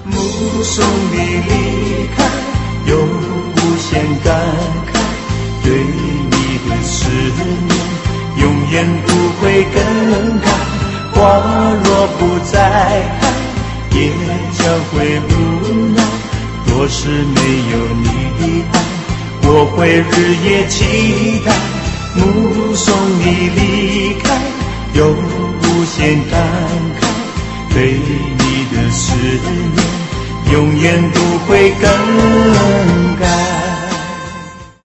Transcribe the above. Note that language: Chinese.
目送你离开，有无限感慨，对你的思念永远不会更改。花若不再开，也将会无奈。若是没有你的爱，我会日夜期待。目送你离开，有无限感慨，对你的思念永远不会更改。